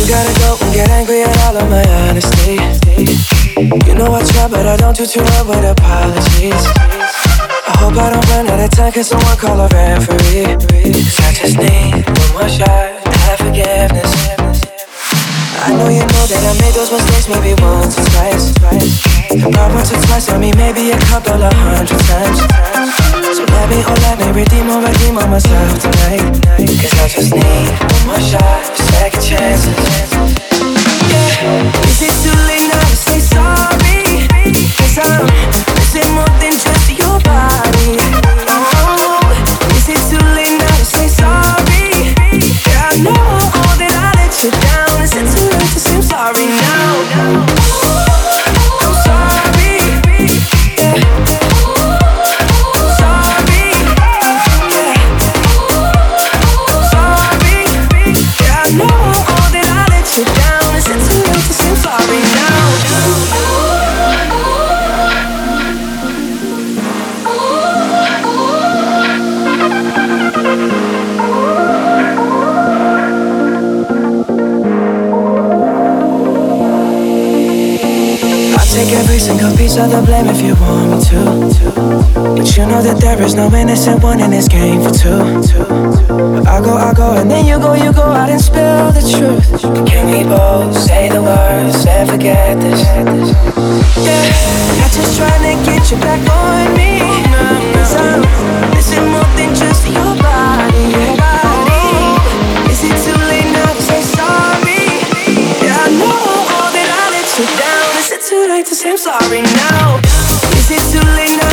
You gotta go and get angry at all of my honesty. You know I try, but I don't do too well with apologies. I hope I don't run out of time, can someone call a referee? Cause I just need one more shot, have forgiveness. I know you know that I made those mistakes maybe once or twice. Not once or twice, I mean maybe a couple of 100 times. So let me redeem on myself tonight. Cause I just need one more shot, second chances. Yeah, is it too late now to say sorry? Cause I'm missing more than just your body. Oh, is it too late now to say sorry? Yeah, I know that I let you down. Is it too late to say I'm sorry now? I'm sorry. Yeah. I'm sorry. Yeah. I'm sorry. Yeah, I know that I let you down. Is it too late to say I'm sorry now? Take every single piece of the blame if you want me to. But you know that there is no innocent one in this game for two. I go, and then you go out and spill the truth. But can we both say the words and forget this? Yeah, not just trying to get you back on me. Cause I'm missing more than just your body. Is it too late now to say sorry? Yeah, I know all that I let you down. Is it too late to say I'm sorry now? Is it too late now